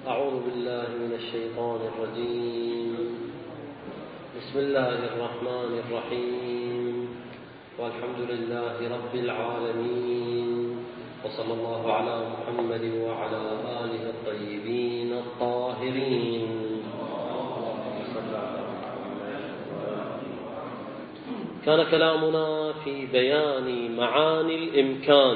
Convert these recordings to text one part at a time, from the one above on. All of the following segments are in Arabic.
أعوذ بالله من الشيطان الرجيم. بسم الله الرحمن الرحيم، والحمد لله رب العالمين، وصلى الله على محمد وعلى آله الطيبين الطاهرين. كان كلامنا في بيان معاني الإمكان،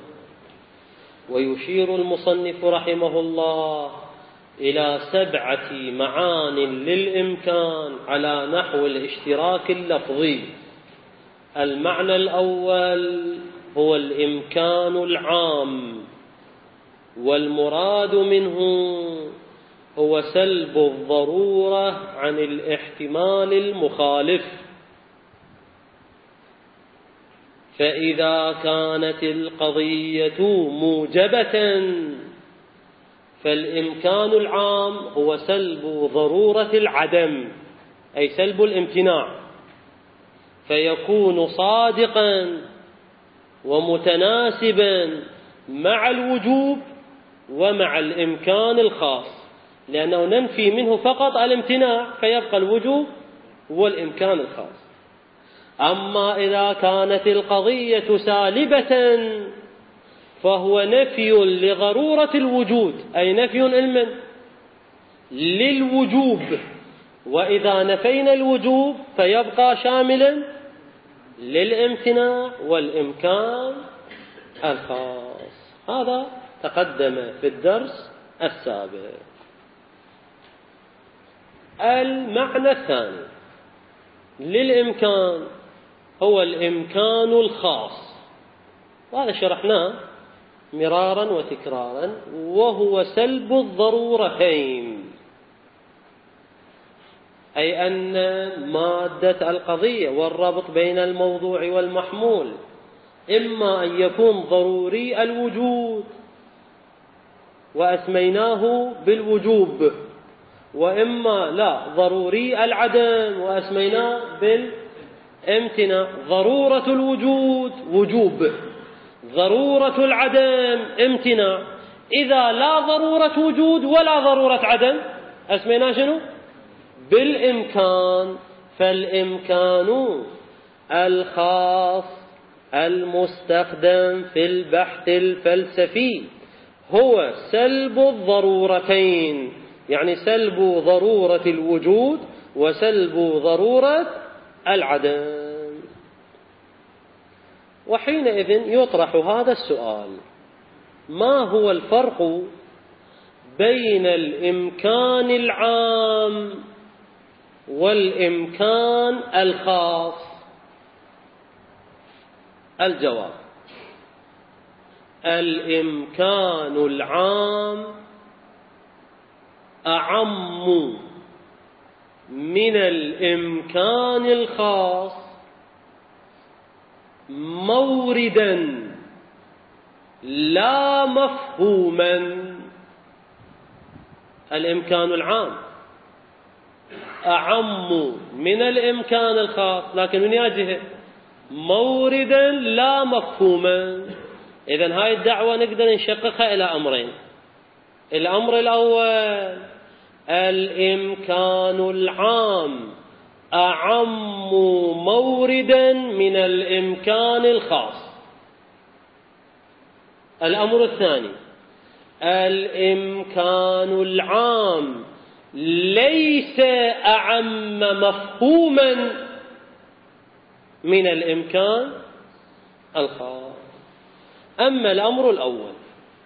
ويشير المصنف رحمه الله إلى 7 معان للإمكان على نحو الاشتراك اللفظي. المعنى الأول هو الإمكان العام، والمراد منه هو سلب الضرورة عن الاحتمال المخالف. فإذا كانت القضية موجبة فالإمكان العام هو سلب ضرورة العدم، أي سلب الامتناع، فيكون صادقا ومتناسبا مع الوجوب ومع الإمكان الخاص، لأنه ننفي منه فقط الامتناع فيبقى الوجوب والإمكان الخاص. أما إذا كانت القضية سالبة فهو نفي لضرورة الوجود، أي نفي للوجوب، وإذا نفينا الوجوب فيبقى شاملا للامتناع والإمكان الخاص. هذا تقدم في الدرس السابق. المعنى الثاني للإمكان هو الإمكان الخاص، وهذا شرحناه مرارا وتكرارا، وهو سلب الضرورتين، أي أن مادة القضية والربط بين الموضوع والمحمول إما أن يكون ضروري الوجود وأسميناه بالوجوب، وإما لا ضروري العدم وأسميناه بالامتناع. ضرورة الوجود وجوب، ضرورة العدم امتناع. إذا لا ضرورة وجود ولا ضرورة عدم أسميناه شنو؟ بالإمكان. فالإمكان الخاص المستخدم في البحث الفلسفي هو سلب الضرورتين، يعني سلب ضرورة الوجود وسلب ضرورة العدم. وحينئذ يطرح هذا السؤال: ما هو الفرق بين الإمكان العام والإمكان الخاص؟ الجواب: الإمكان العام أعم من الإمكان الخاص موردا لا مفهوما. الإمكان العام أعم من الإمكان الخاص، لكن من جهة موردا لا مفهوما. إذن هاي الدعوة نقدر نشققها إلى أمرين. الأمر الأول: الإمكان العام أعم موردا من الإمكان الخاص. الأمر الثاني: الإمكان العام ليس أعم مفهوما من الإمكان الخاص. أما الأمر الأول: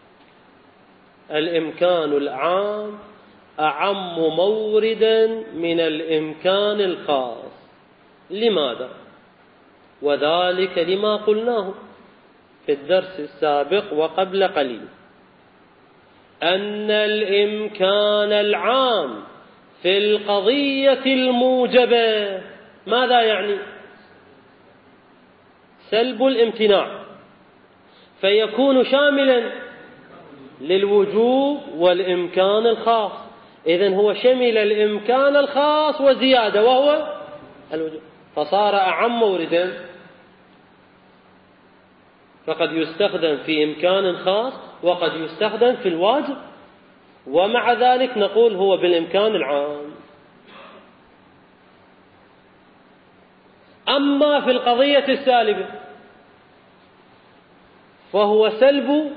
الإمكان العام أعم موردا من الإمكان الخاص. لماذا؟ وذلك لما قلناه في الدرس السابق وقبل قليل، أن الإمكان العام في القضية الموجبة ماذا يعني؟ سلب الامتناع، فيكون شاملا للوجوب والإمكان الخاص. إذن هو شمل الإمكان الخاص وزيادة وهو الوجوب، فصار أعم موردا. فقد يستخدم في إمكان خاص وقد يستخدم في الواجب، ومع ذلك نقول هو بالإمكان العام. أما في القضية السالبة فهو سلب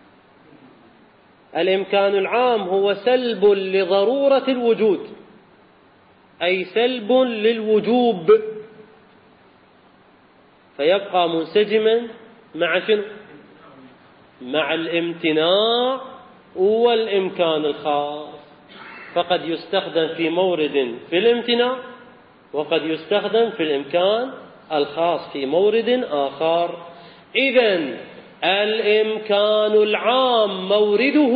الإمكان العام، هو سلب لضرورة الوجود، أي سلب للوجوب، فيبقى منسجما مع شنو؟ مع الامتناع والإمكان الخاص. فقد يستخدم في مورد في الامتناع، وقد يستخدم في الإمكان الخاص في مورد آخر. إذن الإمكان العام مورده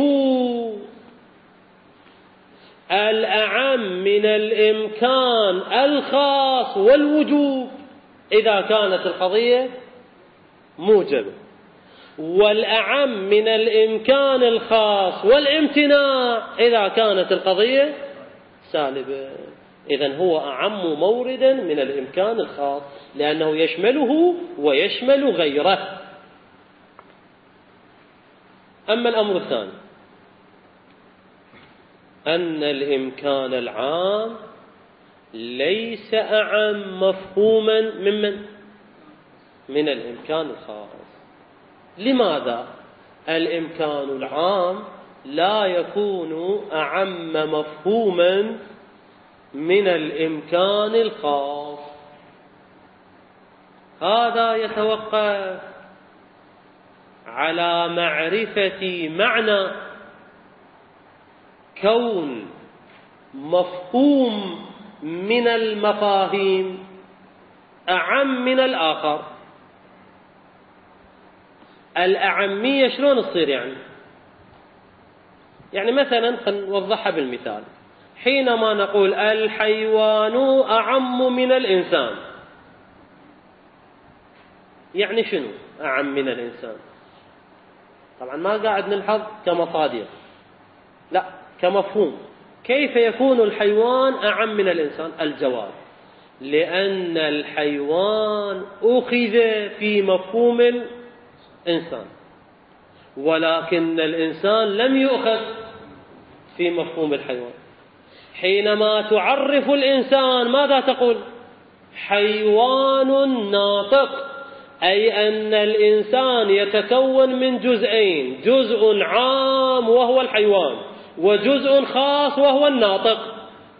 الأعم من الإمكان الخاص والوجوب إذا كانت القضية موجبة، والأعم من الإمكان الخاص والامتناع إذا كانت القضية سالبة. إذن هو أعم موردا من الإمكان الخاص لأنه يشمله ويشمل غيره. أما الأمر الثاني أن الإمكان العام ليس أعم مفهوما من الإمكان الخاص. لماذا الإمكان العام لا يكون أعم مفهوما من الإمكان الخاص؟ هذا يتوقف على معرفة معنى كون مفهوم من المفاهيم أعم من الآخر. الأعمية شلون تصير؟ يعني مثلا نوضحها بالمثال. حينما نقول الحيوان أعم من الإنسان، يعني شنو أعم من الإنسان؟ طبعا ما قاعد نلحظ كمصادر، لا كمفهوم. كيف يكون الحيوان أعم من الإنسان؟ الجواب: لأن الحيوان أخذ في مفهوم الإنسان، ولكن الإنسان لم يؤخذ في مفهوم الحيوان. حينما تعرف الإنسان ماذا تقول؟ حيوان ناطق، أي أن الإنسان يتكون من جزئين: جزء عام وهو الحيوان، وجزء خاص وهو الناطق.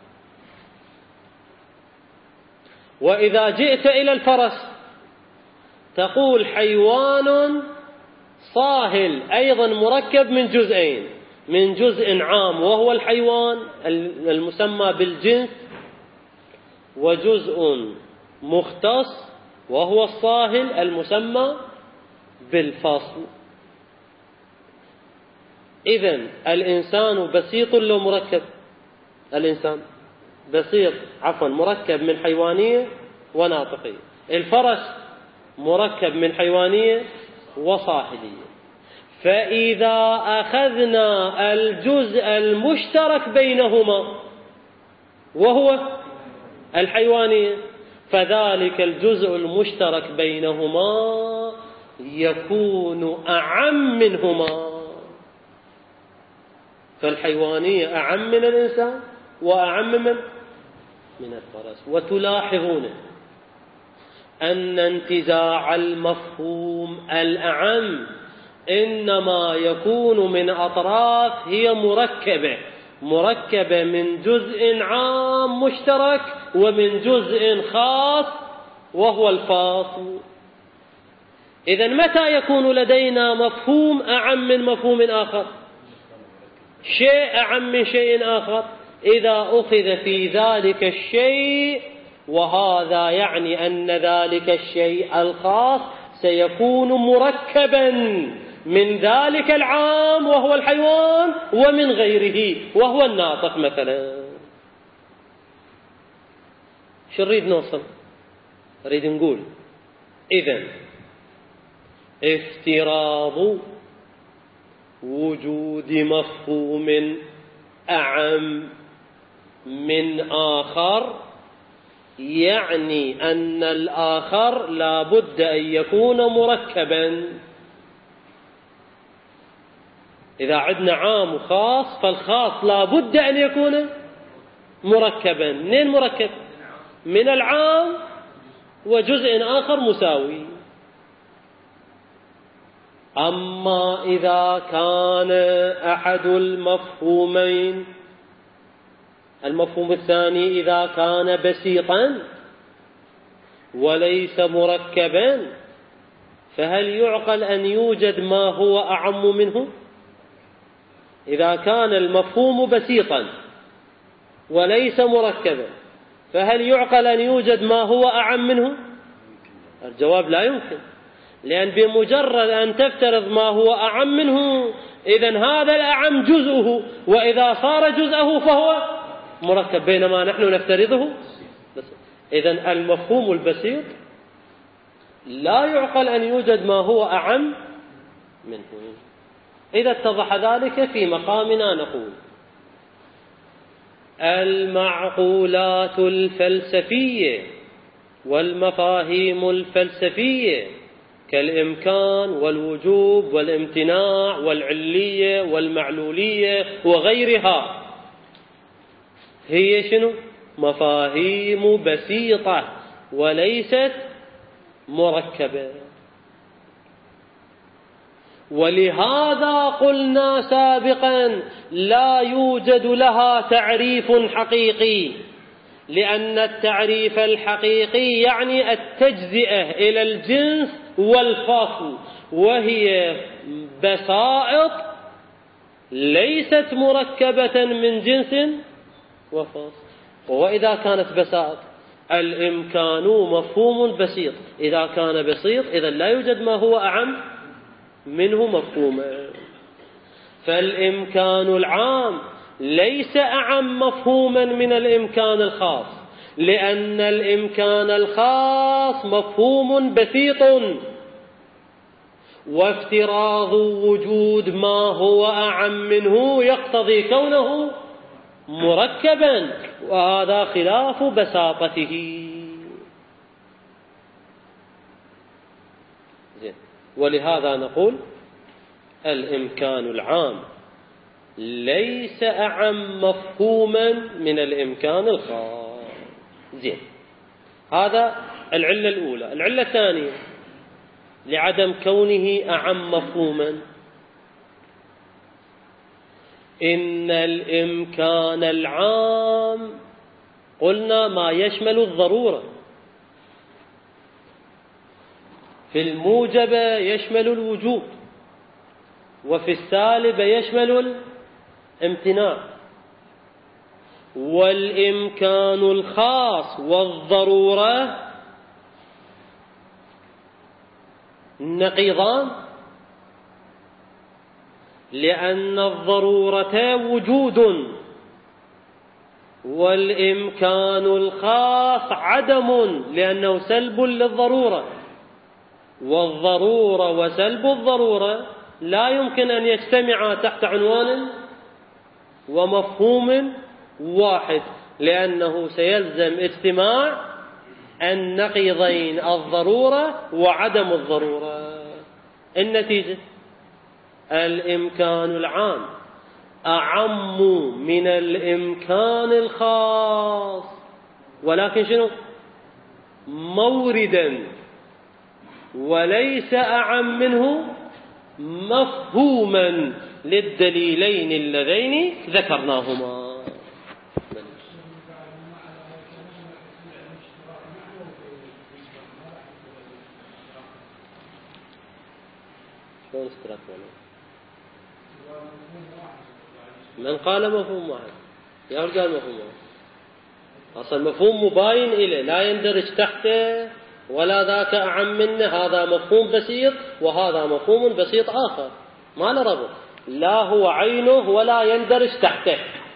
وإذا جئت إلى الفرس تقول حيوان صاهل، أيضا مركب من جزئين: من جزء عام وهو الحيوان المسمى بالجنس، وجزء مختص وهو الصاهل المسمى بالفصل. إذن الإنسان بسيط لو مركب؟ الإنسان بسيط مركب من حيوانية وناطقية. الفرس مركب من حيوانية وصاهلية. فإذا أخذنا الجزء المشترك بينهما وهو الحيوانية، فذلك الجزء المشترك بينهما يكون أعم منهما. فالحيوانية أعم من الإنسان وأعم من الفرس. وتلاحظون أن انتزاع المفهوم الأعم إنما يكون من أطراف هي مركبة من جزء عام مشترك ومن جزء خاص وهو الفاصل. إذن متى يكون لدينا مفهوم أعم من مفهوم آخر؟ شيء أعم من شيء آخر إذا أخذ في ذلك الشيء، وهذا يعني أن ذلك الشيء الخاص سيكون مركبا من ذلك العام وهو الحيوان ومن غيره وهو الناطق مثلا. شو نريد نوصل؟ نريد نقول إذن افتراض وجود مفهوم أعم من آخر يعني أن الآخر لا بد أن يكون مركبا. إذا عندنا عام وخاص فالخاص لا بد أن يكون مركبا. منين مركب؟ من العام وجزء آخر مساوي. أما إذا كان أحد المفهومين، المفهوم الثاني إذا كان بسيطا وليس مركبا، فهل يعقل أن يوجد ما هو أعم منه؟ إذا كان المفهوم بسيطا وليس مركبا، فهل يعقل أن يوجد ما هو أعم منه؟ الجواب لا يمكن، لأن بمجرد أن تفترض ما هو أعم منه إذن هذا الأعم جزءه، وإذا صار جزءه فهو مركب، بينما نحن نفترضه. إذن المفهوم البسيط لا يعقل أن يوجد ما هو أعم منه. إذا اتضح ذلك في مقامنا نقول المعقولات الفلسفية والمفاهيم الفلسفية كالإمكان والوجوب والامتناع والعلية والمعلولية وغيرها هي شنو؟ مفاهيم بسيطة وليست مركبة. ولهذا قلنا سابقا لا يوجد لها تعريف حقيقي، لأن التعريف الحقيقي يعني التجزئة إلى الجنس والفصل، وهي بسائط ليست مركبة من جنس وفصل. وإذا كانت بسائط الإمكان مفهوم بسيط، إذا كان بسيط إذا لا يوجد ما هو أعم منه مفهوما. فالإمكان العام ليس أعم مفهوما من الإمكان الخاص، لأن الإمكان الخاص مفهوم بسيط، وافتراض وجود ما هو أعم منه يقتضي كونه مركبا، وهذا خلاف بساطته. ولهذا نقول الإمكان العام ليس أعم مفهوما من الإمكان الخاص. زين، هذا العلة الأولى. العلة الثانية لعدم كونه أعم مفهوما، إن الإمكان العام قلنا ما يشمل الضرورة، في الموجب يشمل الوجوب، وفي السالب يشمل الامتناع. والإمكان الخاص والضرورة نقيضان، لأن الضرورة وجود والإمكان الخاص عدم، لأنه سلب للضرورة، والضرورة وسلب الضرورة لا يمكن أن يجتمعا تحت عنوان ومفهوم واحد، لأنه سيلزم اجتماع النقيضين الضرورة وعدم الضرورة. النتيجة الإمكان العام أعم من الإمكان الخاص، ولكن شنو؟ موردا، وليس أعم منه مفهوما للدليلين اللذين ذكرناهما. من قال مفهوم واحد؟ يا رجال مفهوم واحد، أصل مفهوم مباين إليه لا يندرج تحته ولا ذاك أعم منه، هذا مفهوم بسيط وهذا مفهوم بسيط آخر، ما له ربط، لا هو عينه ولا يندرج تحته.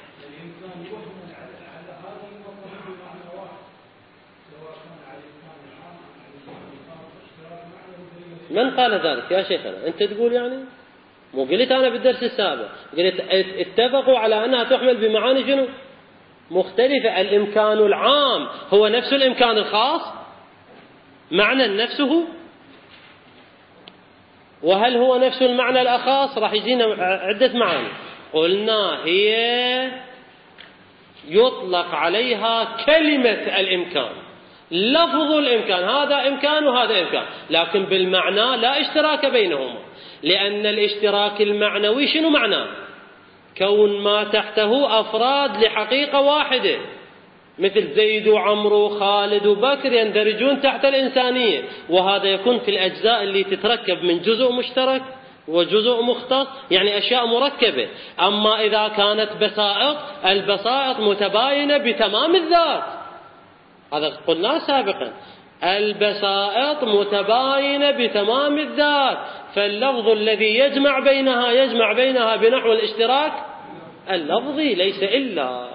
من قال ذلك يا شيخنا؟ أنت تقول يعني؟ مو قلت أنا بالدرس السابق قلت اتفقوا على أنها تحمل بمعاني شنو؟ مختلفة. الإمكان العام هو نفس الإمكان الخاص، معنى نفسه، وهل هو نفس المعنى الأخص؟ راح يجينا عدة معاني. قلنا هي يطلق عليها كلمة الإمكان، لفظ الإمكان، هذا إمكان وهذا إمكان، لكن بالمعنى لا اشتراك بينهما، لأن الاشتراك المعنوي شنو معناه؟ كون ما تحته أفراد لحقيقة واحدة، مثل زيد وعمرو وخالد وبكر يندرجون تحت الإنسانية، وهذا يكون في الأجزاء اللي تتركب من جزء مشترك وجزء مختص، يعني أشياء مركبة. أما إذا كانت بسائط، البسائط متباينة بتمام الذات، هذا قلنا سابقا، البسائط متباينة بتمام الذات، فاللفظ الذي يجمع بينها بنحو الاشتراك اللفظي ليس إلا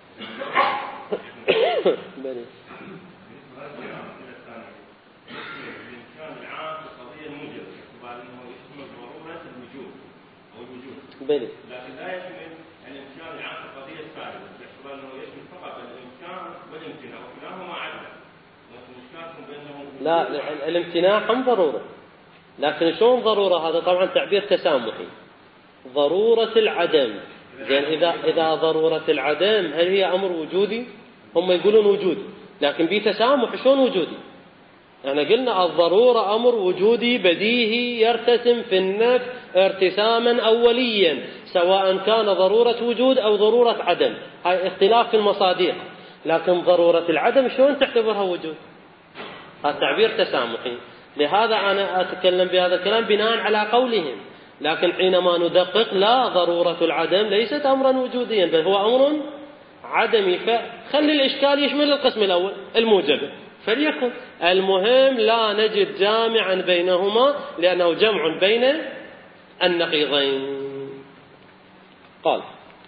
بلي. لكن لا يشمل الإمكان العام في القضية الثالثة، باعتبار أنه يشمل فقط الإمكان والامتناع، وكلاهما عدل، والمشكلة بينهم. لا، الامتناع هم ضرورة، لكن شلون ضرورة؟ هذا طبعا تعبير تسامحي. ضرورة العدم، زين إذا ضرورة العدم هل هي أمر وجودي؟ هم يقولون وجودي، لكن بتسامح شلون وجودي؟ يعني قلنا الضرورة أمر وجودي بديهي يرتسم في النفس ارتساما أوليا، سواء كان ضرورة وجود أو ضرورة عدم، هاي اختلاف في المصادر، لكن ضرورة العدم شلون تعتبرها وجود؟ هذا تعبير تسامحي، لهذا أنا أتكلم بهذا الكلام بناء على قولهم، لكن حينما ندقق لا، ضرورة العدم ليست أمرا وجوديا، بل هو أمر عدمي، فخلي الإشكال يشمل القسم الأول الموجب فليكن، المهم لا نجد جامعا بينهما، لأنه جمع بين النقيضين. قال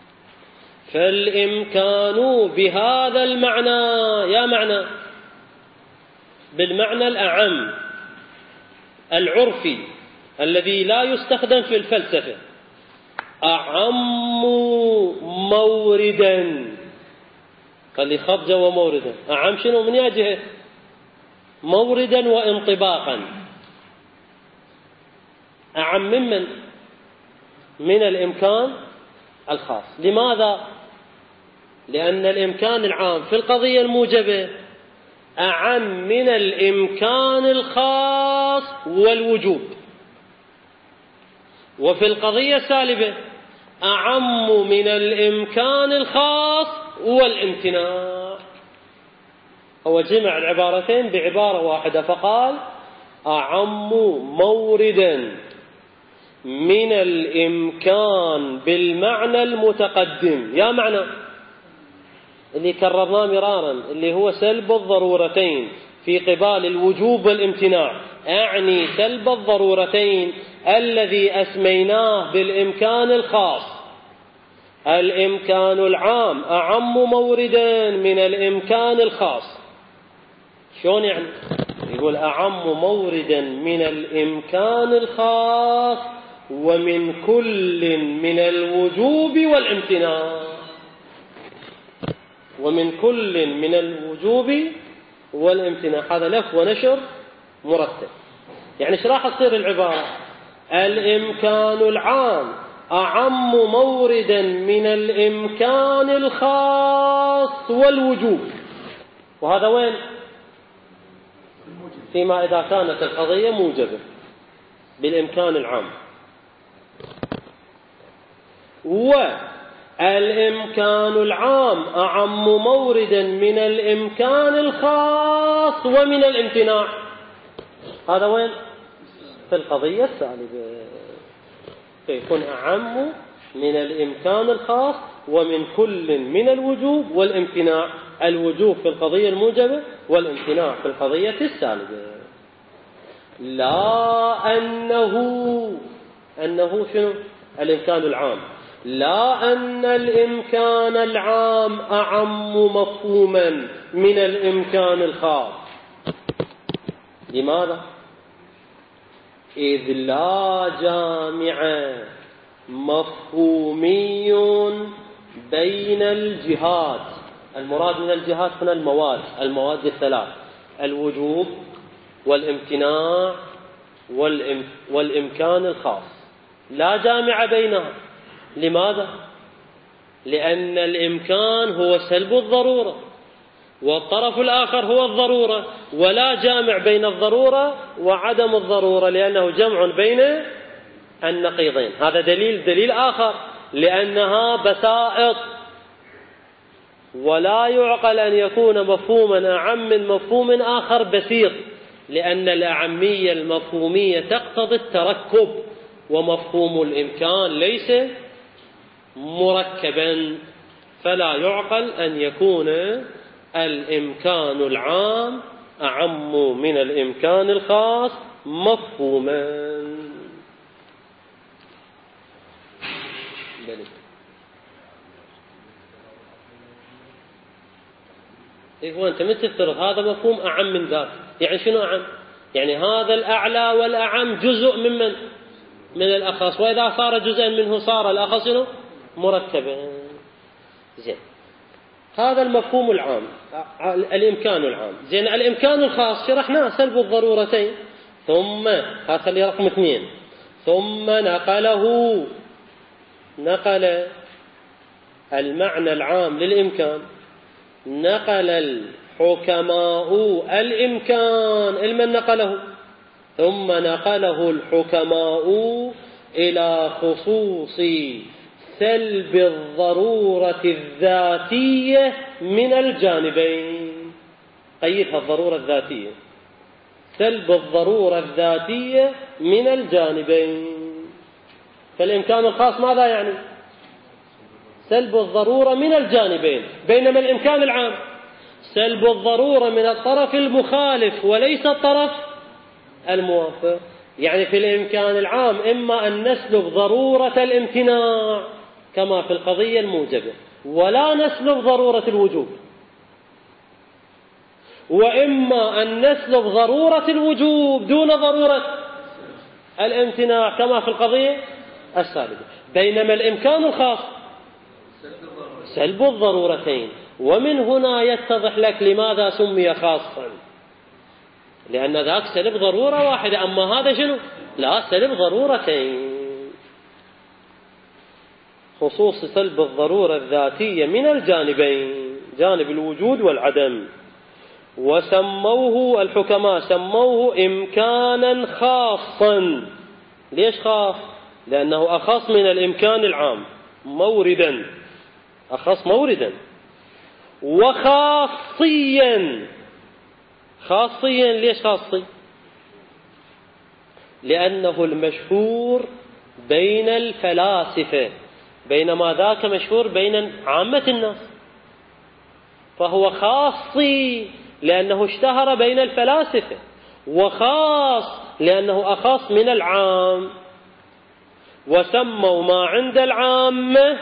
فالإمكان بهذا المعنى، يا معنى بالمعنى الأعم العرفي الذي لا يستخدم في الفلسفة، أعم موردا، خلي خرجا وموردا، أعم شنو من يجهه؟ موردا وانطباقا، أعم من الإمكان الخاص. لماذا؟ لأن الإمكان العام في القضية الموجبة أعم من الإمكان الخاص والوجوب، وفي القضية السالبة أعم من الإمكان الخاص والامتناع. هو جمع العبارتين بعبارة واحدة فقال أعم موردا من الإمكان بالمعنى المتقدم، يا معنى اللي كررناه مرارا، اللي هو سلب الضرورتين في قبال الوجوب والامتناع، أعني سلب الضرورتين الذي أسميناه بالإمكان الخاص. الإمكان العام أعم موردا من الإمكان الخاص. شلون يعني؟ يقول أعم موردا من الإمكان الخاص ومن كل من الوجوب والامتناع، ومن كل من الوجوب والامتناع، هذا لف ونشر مرتب. يعني ايش راح تصير العبارة؟ الإمكان العام أعم موردا من الإمكان الخاص والوجوب، وهذا وين؟ فيما إذا كانت القضية موجبة بالإمكان العام، والإمكان العام أعم موردا من الإمكان الخاص ومن الامتناع، هذا وين؟ في القضية السالبة، فيكون أعم من الإمكان الخاص ومن كل من الوجوب والامتناع، الوجوب في القضية الموجبة والامتناع في القضية السالبة. لا أنه شنو؟ الإمكان العام، لا أن الإمكان العام أعم مفهوما من الإمكان الخاص. لماذا؟ إذ لا جامع مفهومي بين الجهات. المراد من الجهات هنا المواد الثلاث، الوجوب والامتناع والإمكان الخاص لا جامع بينها. لماذا؟ لأن الإمكان هو سلب الضرورة، والطرف الآخر هو الضرورة، ولا جامع بين الضرورة وعدم الضرورة، لأنه جمع بين النقيضين. هذا دليل آخر، لأنها بسائط، ولا يعقل أن يكون مفهوما أعم من مفهوم آخر بسيط، لأن الأعمية المفهومية تقتضي التركب، ومفهوم الإمكان ليس مركبا، فلا يعقل أن يكون الإمكان العام أعم من الإمكان الخاص مفهوما. إيه أنت مثل تفترض هذا مفهوم أعم من ذاك، يعني شنو أعم؟ يعني هذا الأعلى والأعم جزء من الأخص، وإذا صار جزءا منه صار الأخص مركبا. زين، هذا المفهوم العام، الإمكان العام. زين، الإمكان الخاص شرحناه، سلب الضرورتين، ثم هذا خلي رقم 2، ثم نقل المعنى العام للإمكان، نقل الحكماء الإمكان، المن نقله؟ ثم نقله الحكماء إلى خصوص سلب الضرورة الذاتية من الجانبين. قيدها الضرورة الذاتية، سلب الضرورة الذاتية من الجانبين. فالإمكان الخاص ماذا يعني؟ سلب الضرورة من الجانبين، بينما الإمكان العام سلب الضرورة من الطرف المخالف وليس الطرف الموافق. يعني في الإمكان العام إما أن نسلب ضرورة الامتناع كما في القضية الموجبة، ولا نسلب ضرورة الوجوب، وإما أن نسلب ضرورة الوجوب دون ضرورة الامتناع كما في القضية السابقة. بينما الإمكان الخاص سلب الضرورتين. ومن هنا يتضح لك لماذا سمي خاصا، لأن ذاك سلب ضرورة واحدة، أما هذا شنو؟ لا، سلب ضرورتين. خصوص سلب الضرورة الذاتية من الجانبين، جانب الوجود والعدم. وسموه الحكماء سموه إمكانا خاصا. ليش خاص؟ لأنه أخص من الإمكان العام موردا، أخص موردا. وخاصيا، خاصيا ليش خاصي؟ لأنه المشهور بين الفلاسفة، بينما ذاك مشهور بين عامة الناس، فهو خاصي لأنه اشتهر بين الفلاسفة، وخاص لأنه أخص من العام. وسموا ما عند العامة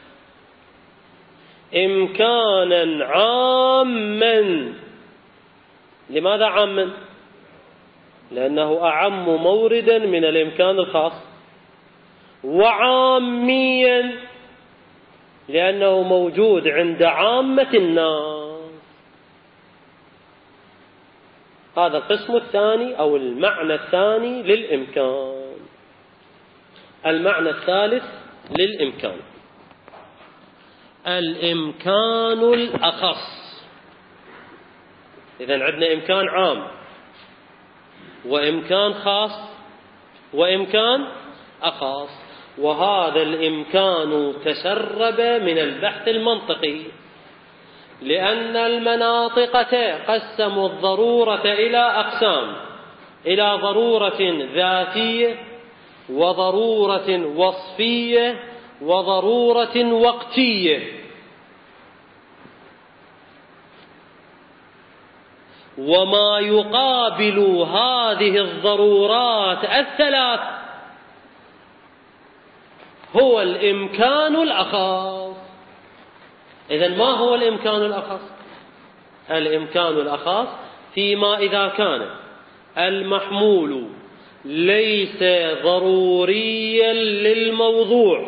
إمكانا عاما. لماذا عاما؟ لأنه أعم موردا من الإمكان الخاص. وعاميا لأنه موجود عند عامة الناس. هذا القسم الثاني أو المعنى الثاني للإمكان. المعنى الثالث للإمكان، الإمكان الأخص. إذن عندنا إمكان عام وإمكان خاص وإمكان أخص، وهذا الإمكان تسرب من البحث المنطقي، لأن المناطق قسموا الضرورة إلى أقسام، إلى ضرورة ذاتية، وضرورة وصفية، وضرورة وقتية. وما يقابل هذه الضرورات الثلاث هو الإمكان الأخص. إذن ما هو الإمكان الأخص؟ الإمكان الأخص فيما إذا كان المحمول ليس ضروريا للموضوع،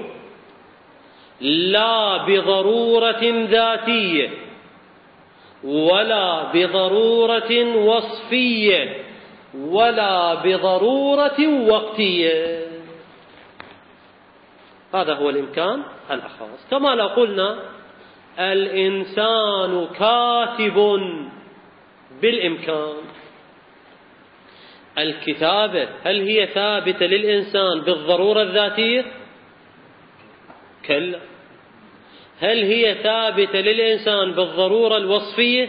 لا بضرورة ذاتية ولا بضرورة وصفية ولا بضرورة وقتية. هذا هو الإمكان الأخص. كما لو قلنا الإنسان كاتب بالإمكان، الكتابة هل هي ثابتة للإنسان بالضرورة الذاتية؟ كلا. هل هي ثابتة للإنسان بالضرورة الوصفية؟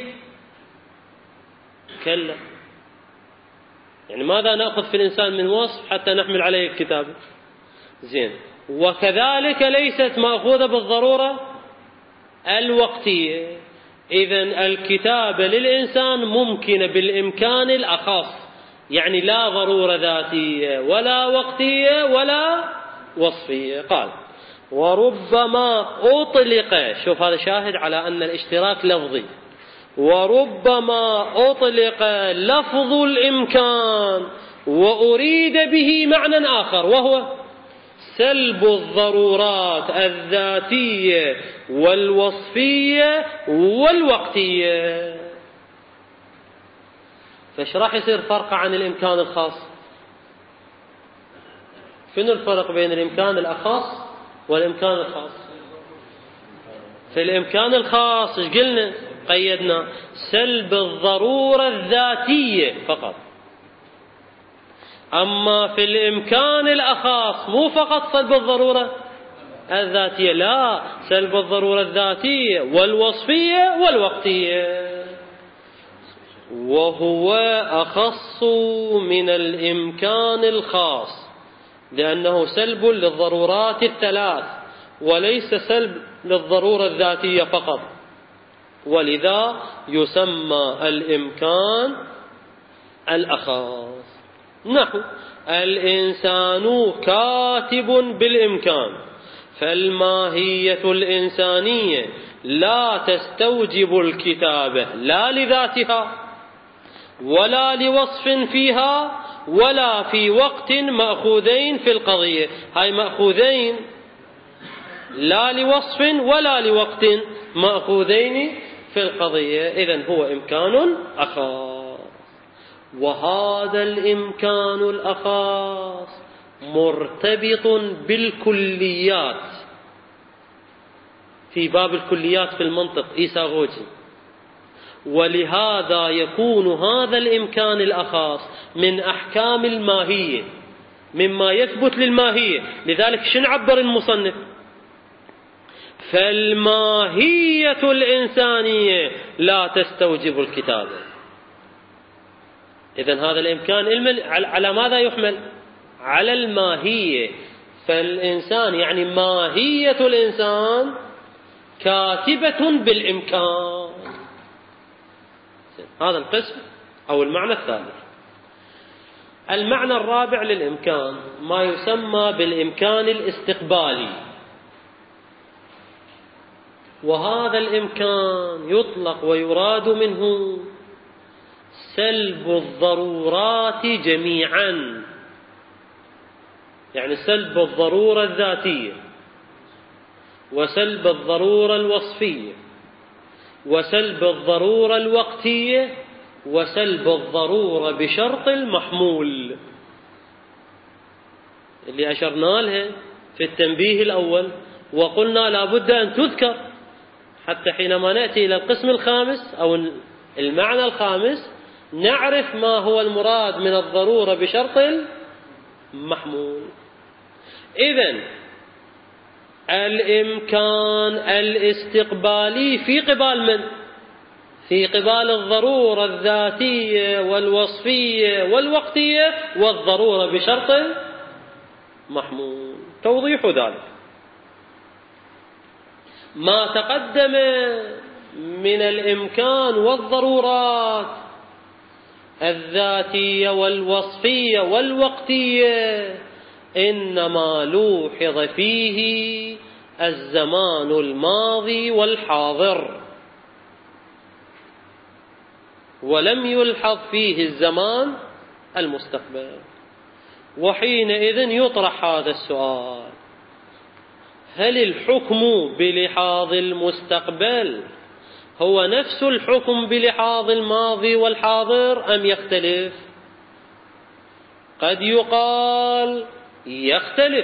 كلا. يعني ماذا نأخذ في الإنسان من وصف حتى نحمل عليه الكتابة؟ زين. وكذلك ليست مأخوذة بالضرورة الوقتية. إذن الكتابة للإنسان ممكنة بالإمكان الأخص، يعني لا ضرورة ذاتية ولا وقتية ولا وصفية. قال وربما أطلق، شوف هذا شاهد على أن الاشتراك لفظي، وربما أطلق لفظ الإمكان وأريد به معنى آخر، وهو سلب الضرورات الذاتية والوصفية والوقتية. فايش راح يصير فرق عن الإمكان الخاص؟ شنو الفرق بين الإمكان الأخص والإمكان الخاص؟ في الإمكان الخاص ايش قلنا؟ قيدنا سلب الضرورة الذاتية فقط. أما في الإمكان الأخص مو فقط سلب الضرورة الذاتية، لا، سلب الضرورة الذاتية والوصفية والوقتية، وهو أخص من الإمكان الخاص لأنه سلب للضرورات الثلاث وليس سلب للضرورة الذاتية فقط، ولذا يسمى الإمكان الأخص. نحو الإنسان كاتب بالإمكان، فالماهية الإنسانية لا تستوجب الكتابة لا لذاتها ولا لوصف فيها ولا في وقت مأخوذين في القضية. هاي مأخوذين لا لوصف ولا لوقت مأخوذين في القضية، إذن هو إمكان أخص. وهذا الإمكان الأخص مرتبط بالكليات في باب الكليات في المنطق إيساغوجي، ولهذا يكون هذا الإمكان الأخص من أحكام الماهية، مما يثبت للماهية. لذلك شنو عبر المصنف؟ فالماهية الإنسانية لا تستوجب الكتابة. إذن هذا الإمكان على ماذا يحمل؟ على الماهية. فالإنسان يعني ماهية الإنسان كاتبة بالإمكان. هذا القسم أو المعنى الثالث. المعنى الرابع للإمكان ما يسمى بالإمكان الاستقبالي، وهذا الإمكان يطلق ويراد منه سلب الضرورات جميعا، يعني سلب الضرورة الذاتية وسلب الضرورة الوصفية وسلب الضرورة الوقتية وسلب الضرورة بشرط المحمول اللي أشرنا لها في التنبيه الأول، وقلنا لا بد أن تذكر حتى حينما نأتي إلى القسم الخامس أو المعنى الخامس نعرف ما هو المراد من الضرورة بشرط المحمول. إذن الإمكان الاستقبالي في قبال من؟ في قبال الضرورة الذاتية والوصفية والوقتية والضرورة بشرط محمول. توضيح ذلك ما تقدم من الإمكان والضرورات الذاتية والوصفية والوقتية إنما لوحظ فيه الزمان الماضي والحاضر، ولم يلحظ فيه الزمان المستقبل. وحينئذ يطرح هذا السؤال: هل الحكم بلحاظ المستقبل هو نفس الحكم بلحاظ الماضي والحاضر أم يختلف؟ قد يقال يختلف،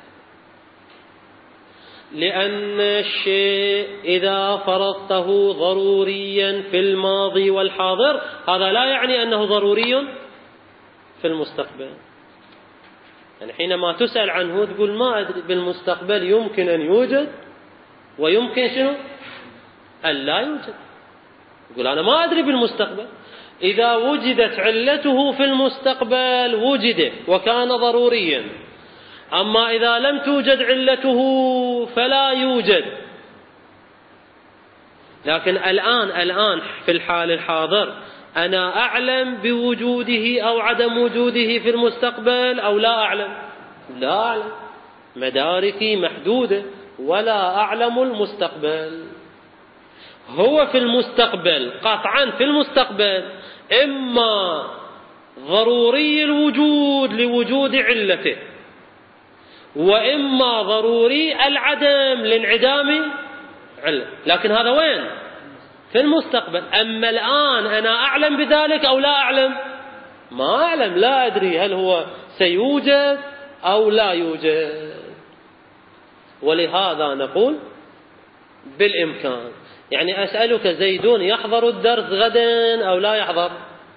لأن الشيء إذا فرضته ضروريا في الماضي والحاضر هذا لا يعني أنه ضروري في المستقبل. يعني حينما تسأل عنه تقول ما أدري، بالمستقبل يمكن أن يوجد ويمكن شنو أن لا يوجد. يقول أنا ما أدري بالمستقبل، إذا وجدت علته في المستقبل وجد وكان ضروريا، أما إذا لم توجد علته فلا يوجد. لكن الآن في الحال الحاضر أنا أعلم بوجوده أو عدم وجوده في المستقبل أو لا أعلم؟ لا أعلم، مداركي محدودة ولا أعلم المستقبل. هو في المستقبل قطعا في المستقبل إما ضروري الوجود لوجود علته، وإما ضروري العدم لانعدام علة. لكن هذا وين؟ في المستقبل. أما الآن أنا أعلم بذلك أو لا أعلم؟ ما أعلم، لا أدري هل هو سيوجد أو لا يوجد. ولهذا نقول بالإمكان. يعني أسألك زيدون يحضر الدرس غدا أو لا يحضر؟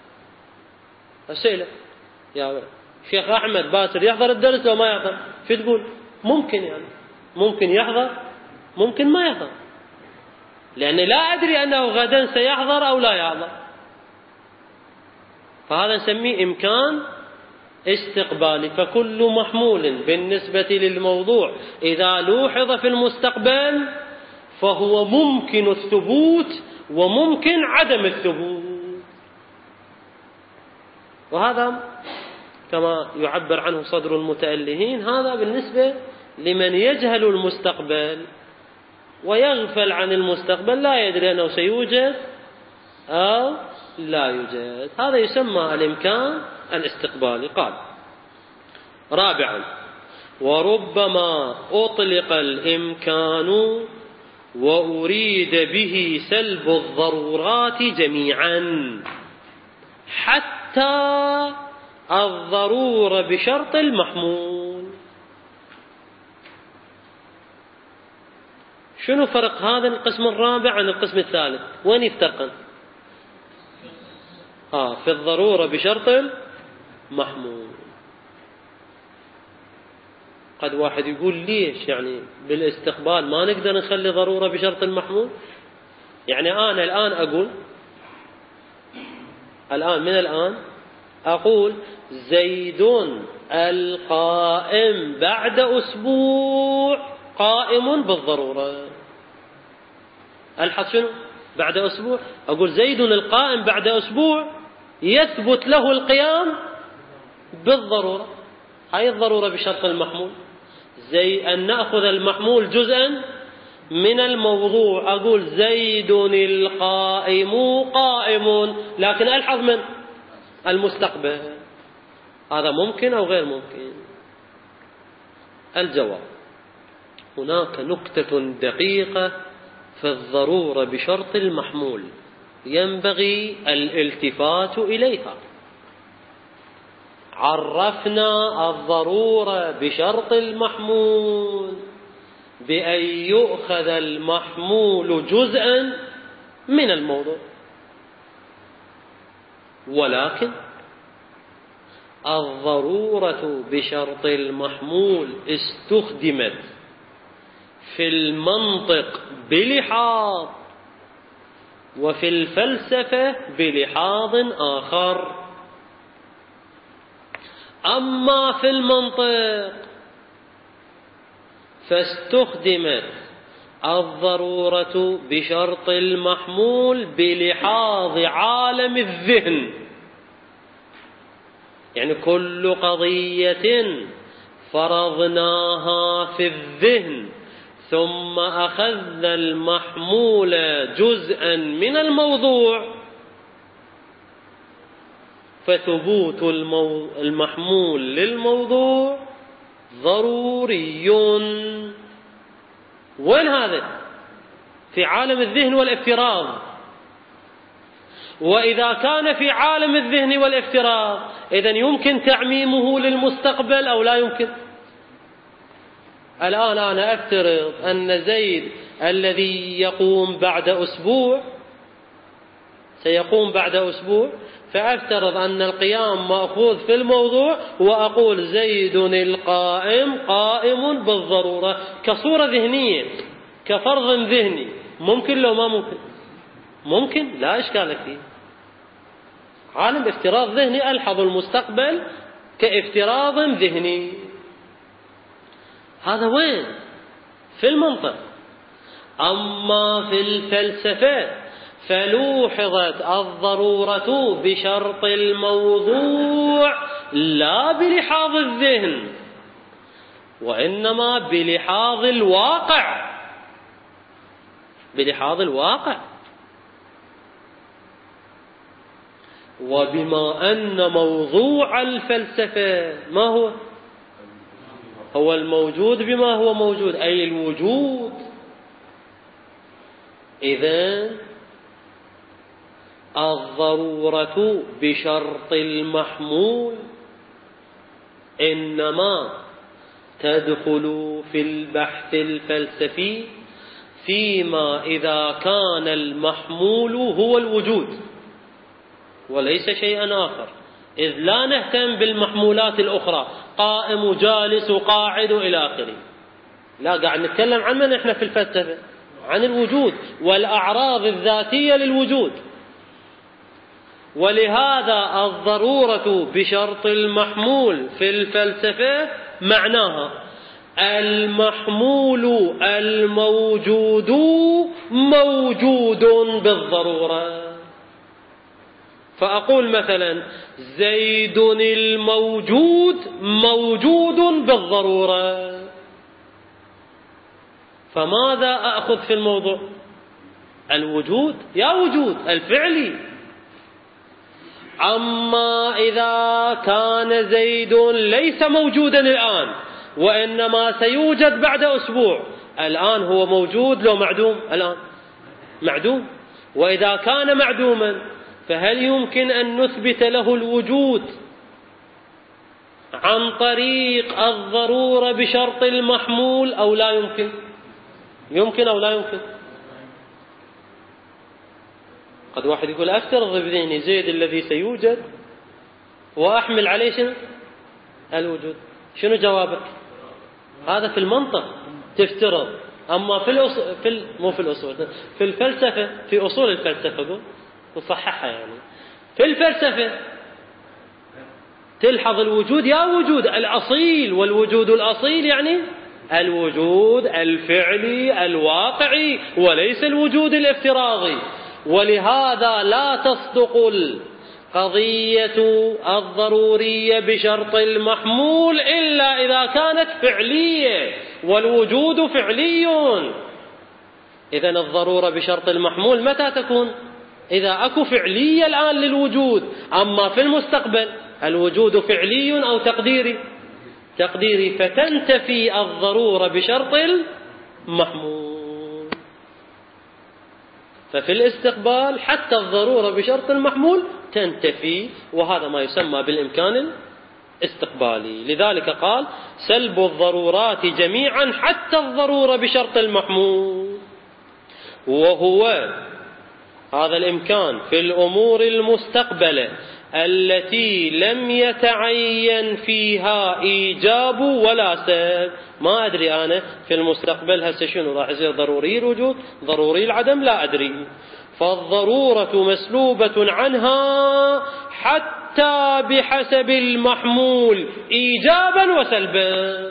أسألك يا شيخ أحمد باسل يحضر الدرس أو ما يحضر؟ شو تقول؟ ممكن، يعني ممكن يحضر ممكن ما يحضر، لأني لا أدري أنه غدا سيحضر أو لا يحضر. فهذا نسميه إمكان استقبالي. فكل محمول بالنسبة للموضوع إذا لوحظ في المستقبل فهو ممكن الثبوت وممكن عدم الثبوت. وهذا كما يعبر عنه صدر المتألهين، هذا بالنسبة لمن يجهل المستقبل ويغفل عن المستقبل، لا يدري أنه سيوجد أو لا يوجد. هذا يسمى الإمكان الاستقبالي. قال: رابعا: وربما أطلق الإمكان وأريد به سلب الضرورات جميعا، حتى الضرورة بشرط المحمول. شنو فرق هذا القسم الرابع عن القسم الثالث؟ وين يفترقن؟ في الضرورة بشرط المحمول. قد واحد يقول ليش يعني بالاستقبال ما نقدر نخلي ضرورة بشرط المحمول؟ يعني أنا الآن أقول زيد القائم بعد أسبوع قائم بالضرورة. ألحظ شنو؟ بعد أسبوع. أقول زيد القائم بعد أسبوع يثبت له القيام بالضرورة. هاي الضرورة بشرط المحمول. زي أن نأخذ المحمول جزءا من الموضوع. أقول زيد القائم قائم، لكن ألحظ من المستقبل. هذا ممكن أو غير ممكن؟ الجواب: هناك نكتة دقيقة في الضرورة بشرط المحمول ينبغي الالتفات إليها. عرفنا الضرورة بشرط المحمول بأن يؤخذ المحمول جزءا من الموضوع، ولكن الضرورة بشرط المحمول استخدمت في المنطق بلحاظ وفي الفلسفة بلحاظ آخر. أما في المنطق فاستخدمت الضرورة بشرط المحمول بلحاظ عالم الذهن. يعني كل قضية فرضناها في الذهن ثم أخذنا المحمول جزءا من الموضوع فثبوت المحمول للموضوع ضروري. وين هذا؟ في عالم الذهن والافتراض. وإذا كان في عالم الذهن والافتراض إذن يمكن تعميمه للمستقبل أو لا يمكن؟ الآن أنا أفترض أن زيد الذي يقوم بعد أسبوع سيقوم بعد أسبوع، فأفترض أن القيام مأخوذ في الموضوع وأقول زيد القائم قائم بالضرورة كصورة ذهنية كفرض ذهني. ممكن لو ما ممكن؟ ممكن، لا إشكال فيه. عالم افتراض ذهني ألحظ المستقبل كافتراض ذهني. هذا وين؟ في المنطق. أما في الفلسفة فلوحظت الضرورة بشرط الموضوع لا بلحاظ الذهن، وإنما بلحاظ الواقع. بلحاظ الواقع. وبما أن موضوع الفلسفة ما هو؟ هو الموجود بما هو موجود، أي الوجود. إذن الضرورة بشرط المحمول إنما تدخل في البحث الفلسفي فيما إذا كان المحمول هو الوجود وليس شيئا آخر، إذ لا نهتم بالمحمولات الأخرى قائم وجالس وقاعد إلى آخره. لا، قاعد نتكلم عن من إحنا في الفلسفة؟ عن الوجود والأعراض الذاتية للوجود. ولهذا الضرورة بشرط المحمول في الفلسفة معناها المحمول الموجود موجود بالضرورة. فأقول مثلا زيد الموجود موجود بالضرورة. فماذا أخذ في الموضوع؟ الوجود، يا وجود الفعلي. أما إذا كان زيد ليس موجودا الآن وإنما سيوجد بعد أسبوع، الآن هو موجود لو معدوم؟ الآن معدوم. وإذا كان معدوما فهل يمكن أن نثبت له الوجود عن طريق الضرورة بشرط المحمول أو لا يمكن؟ يمكن أو لا يمكن؟ قد واحد يقول أفترض بذهني زيد الذي سيوجد وأحمل عليه شنو؟ الوجود. شنو جوابك؟ هذا في المنطق تفترض. أما في الأصول مو في الأصول، في الفلسفة، في أصول الفلسفة وصححها يعني. في الفلسفة تلحظ الوجود يا وجود الأصيل، والوجود الأصيل يعني الوجود الفعلي الواقعي وليس الوجود الافتراضي. ولهذا لا تصدق القضية الضرورية بشرط المحمول إلا إذا كانت فعلية، والوجود فعلي. إذن الضرورة بشرط المحمول متى تكون؟ إذا أكو فعلية الآن للوجود. أما في المستقبل الوجود فعلي أو تقديري، فتنتفي الضرورة بشرط المحمول. ففي الاستقبال حتى الضرورة بشرط المحمول تنتفي، وهذا ما يسمى بالإمكان الاستقبالي. لذلك قال سلب الضرورات جميعا حتى الضرورة بشرط المحمول، وهو هذا الإمكان في الأمور المستقبلة التي لم يتعين فيها إيجاب ولا سلب. ما أدري أنا في المستقبل هسه شنو راح يصير، ضروري الوجود ضروري العدم، لا أدري. فالضرورة مسلوبة عنها حتى بحسب المحمول إيجابا وسلبا.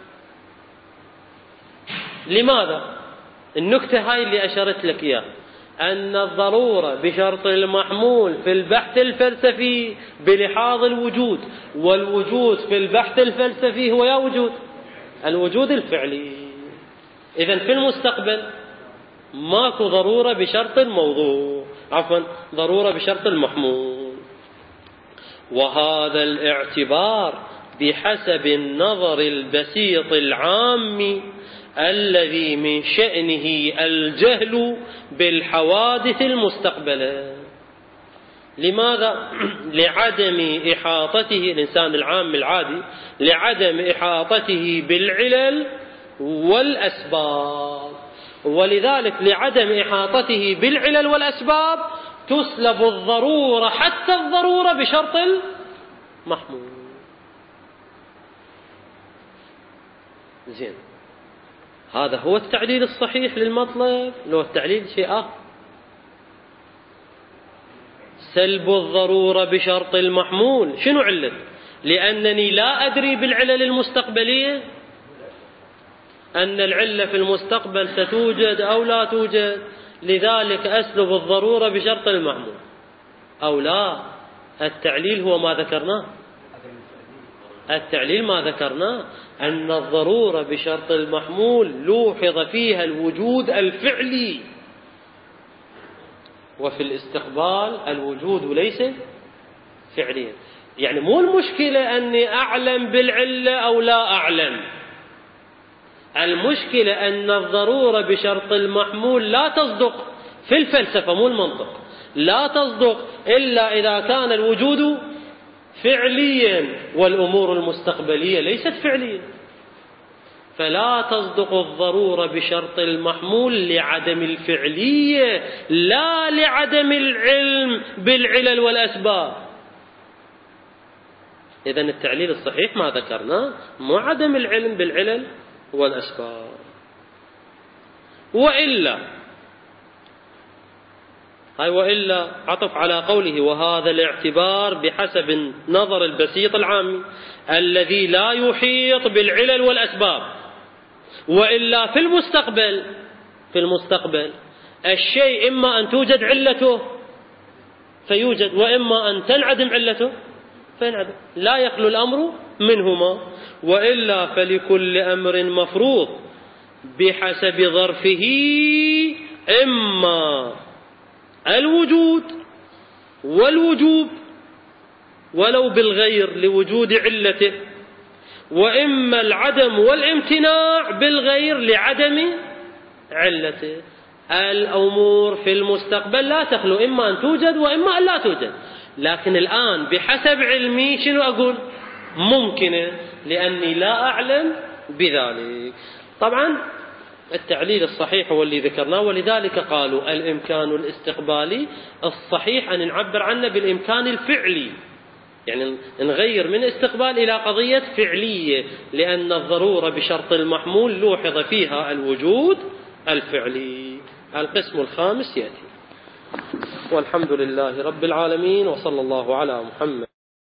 لماذا؟ النكتة هاي اللي أشرت لك إياه، أن الضرورة بشرط المحمول في البحث الفلسفي بلحاظ الوجود، والوجود في البحث الفلسفي هو يا وجود الوجود الفعلي. إذن في المستقبل ماكو ضرورة بشرط الموضوع، ضرورة بشرط المحمول. وهذا الاعتبار بحسب النظر البسيط العام الذي من شأنه الجهل بالحوادث المستقبلة. لماذا؟ لعدم إحاطته، الإنسان العام العادي، لعدم إحاطته بالعلل والأسباب، ولذلك لعدم إحاطته بالعلل والأسباب تسلب الضرورة، حتى الضرورة بشرط المحمول. زين، هذا هو التعليل الصحيح للمطلب. لو التعليل شيء آخر، سلب الضرورة بشرط المحمول. شنو علة؟ لأنني لا أدري بالعلل المستقبلية أن العلة في المستقبل ستوجد أو لا توجد، لذلك أسلب الضرورة بشرط المحمول. أو لا، التعليل هو ما ذكرناه، التعليل ما ذكرناه، أن الضرورة بشرط المحمول لوحظ فيها الوجود الفعلي، وفي الاستقبال الوجود ليس فعليا. يعني مو المشكلة أني أعلم بالعلة أو لا أعلم، المشكلة أن الضرورة بشرط المحمول لا تصدق في الفلسفة، مو المنطق، لا تصدق إلا إذا كان الوجود فعليا، والأمور المستقبلية ليست فعلية. فلا تصدق الضرورة بشرط المحمول لعدم الفعلية، لا لعدم العلم بالعلل والأسباب. إذن التعليل الصحيح ما ذكرناه، مو عدم العلم بالعلل والأسباب. وإلا عطف على قوله وهذا الاعتبار بحسب النظر البسيط العامي الذي لا يحيط بالعلل والأسباب. وإلا في المستقبل الشيء إما أن توجد علته فيوجد، وإما أن تنعدم علته فينعدم، لا يخلو الأمر منهما. وإلا فلكل أمر مفروض بحسب ظرفه إما الوجود والوجوب ولو بالغير لوجود علته، وإما العدم والامتناع بالغير لعدم علته. الأمور في المستقبل لا تخلو، إما أن توجد وإما أن لا توجد. لكن الآن بحسب علمي شنو أقول؟ ممكنة، لأني لا أعلم بذلك. طبعا التعليل الصحيح هو اللي ذكرناه، ولذلك قالوا الإمكان الاستقبالي الصحيح أن نعبر عنه بالإمكان الفعلي، يعني نغير من استقبال إلى قضية فعلية، لأن الضرورة بشرط المحمول لوحظ فيها الوجود الفعلي. القسم الخامس يأتي. والحمد لله رب العالمين، وصلى الله على محمد.